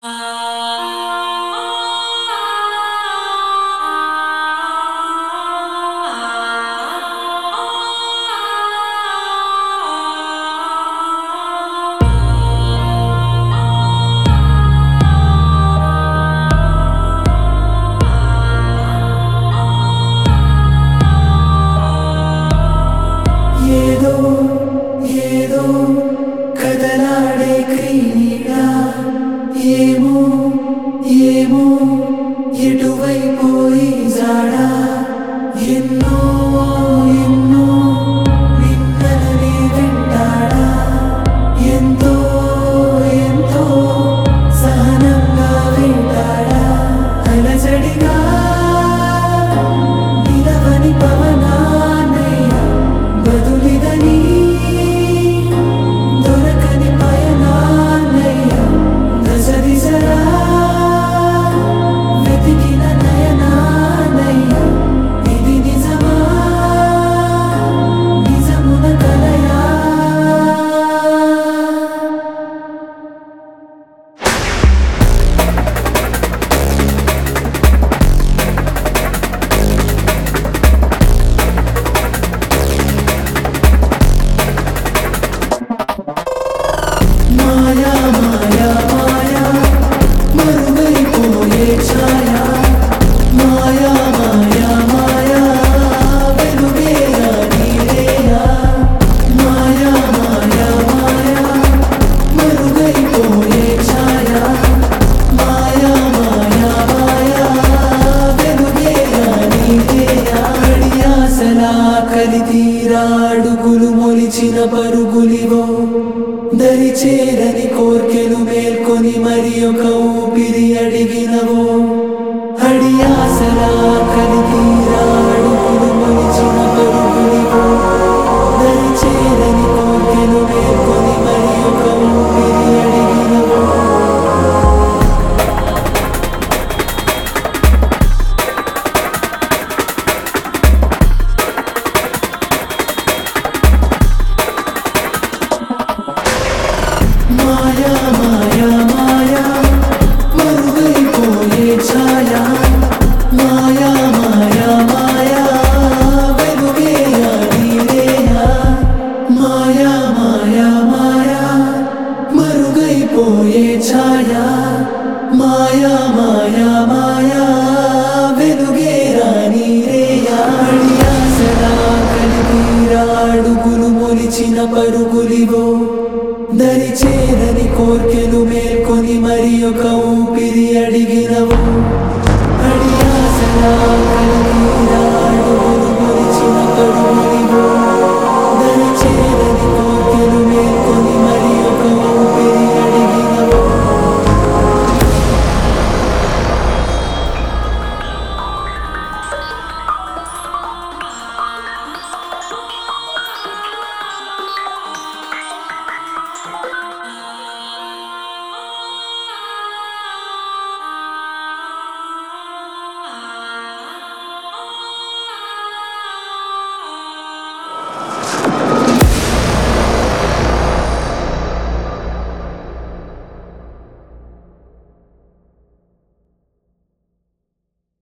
ఏదో ఏదో కదలాడే క్రీడ ఏమో ఏమో ఎటువైపు ఈ జాడ ఎన్నో ఎన్నో నిన్నలని వెంటాడా ఎంతో ఎంతో సహనంగా వెంటాడా అలజడిగా నిలవని పవనాన్నయ్య బదులిదని దొరకని పయనాన్నయ్య దశదిశరా వెతికిన నయనాన్నయ్య ఇది నిజమా నిజమున కలయా మాయా మాయా మాయా మరుగైపోయే ఛాయా మాయా మాయా మాయా వెలుగేరా నీరేనా మాయా మాయా మాయా మరుగైపోయే ఛాయా మాయా మాయా మాయా వెలుగేరా నీరేనా అడియాసలా కలితీరా అడుగులు మొలిచిన పరుగులివో దరి చేరని కోర్కెలు మేల్కొని మరి ఒక ఊపిరి అడిగినవో అడియాసలా కలితీరా అడుగులు మొలిచిన పరుగులివో దరి చేరని కోర్కెలు మేల్కొని మరి ఒక ఊపిరి అడిగినవో మాయా మాయా మాయా మరుగైపోయే ఛాయా మాయా మాయా మాయా వెలుగేరా నీరేనా మాయా మాయా మాయా మరుగైపోయే ఛాయా మాయా మాయా మాయా వెలుగేరా నీరేనా అడియాసలా కలితీరా అడుగులు మొలిచిన పరుగులివో దరి చేరని కోర్కెలు మేల్కొని మరి ఒక ఊపిరి అడిగినవో అడియాసలా కలితీరా అడుగులు మొలిచిన పరుగులివో